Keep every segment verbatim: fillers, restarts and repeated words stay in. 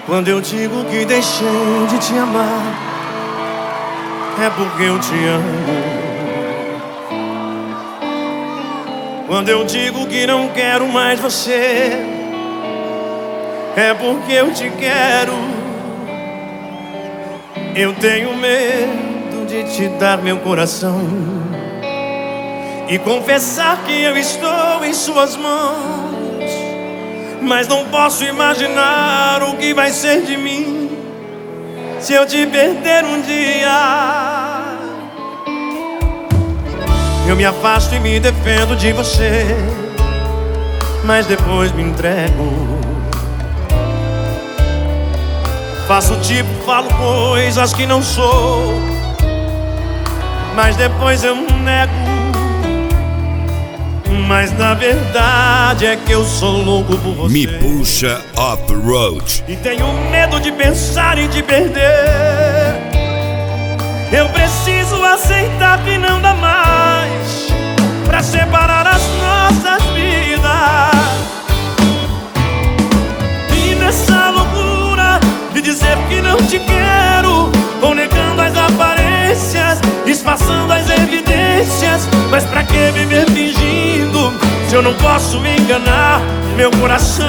Quando eu digo que deixei de te amar, é porque eu te amo. Quando eu digo que não quero mais você, é porque eu te quero. Eu tenho medo de te dar meu coração e confessar que eu estou em suas mãos. Mas não posso imaginar o que vai ser de mim se eu te perder um dia. Eu me afasto e me defendo de você, mas depois me entrego. Faço tipo, falo coisas que não sou, mas depois eu nego. Mas na verdade é que eu sou louco por você. Me puxa off-road. E tenho medo de pensar em te perder. Eu preciso aceitar que não dá mais pra separar as nossas vidas. E nessa loucura de dizer que não te quero, vou negando as aparências, disfarçando as evidências. Mas pra que viver fingindo se eu não posso enganar meu coração?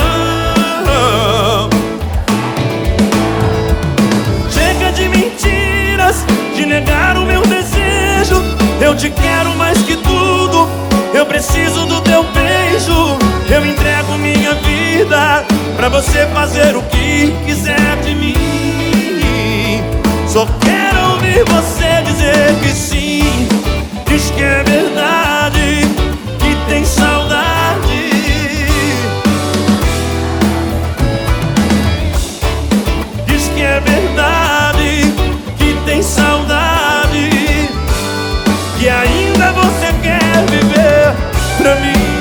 Chega de mentiras, de negar o meu desejo. Eu te quero mais que tudo, eu preciso do teu beijo. Eu entrego minha vida pra você fazer o que quiser de mim. Só quero ouvir você dizer que sim. Diz que é verdade, que tem saudade. Diz que é verdade, que tem saudade, que ainda você quer viver pra mim.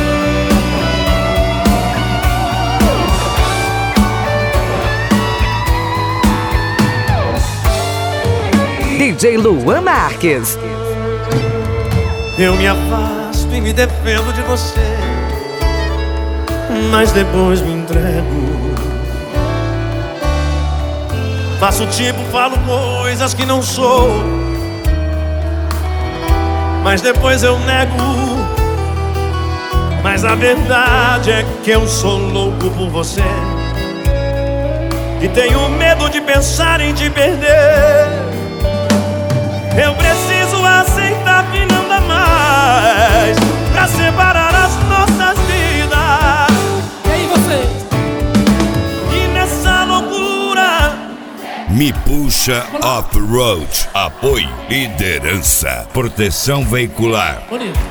D J Luan Marques. Eu me afasto e me defendo de você, mas depois me entrego. Faço tipo, falo coisas que não sou, mas depois eu nego. Mas a verdade é que eu sou louco por você e tenho medo de pensar em te perder. Eu preciso aceitar que não dá mais pra separar as nossas vidas. E aí você? E nessa loucura Me puxa off-road. Apoio, liderança, proteção veicular. Bonito.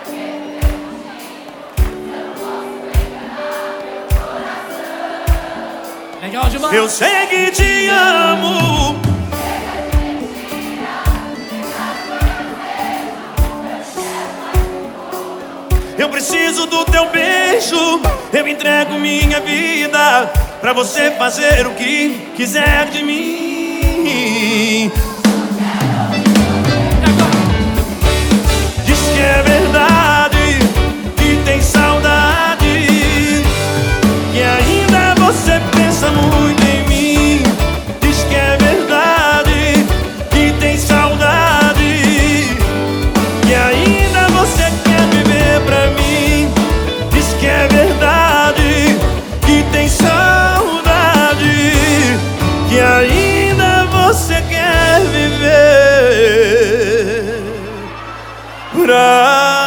Legal demais. eu sei que te amo. Eu preciso do teu beijo. Eu entrego minha vida pra você fazer o que quiser de mim. Diz que é verdade, que tem saudade, que ainda você pensa muito em mim. Diz que é verdade, que tem saudade, que ainda você quer viver pra mim. Diz que é verdade, que tem saudade, que ainda você quer viver pra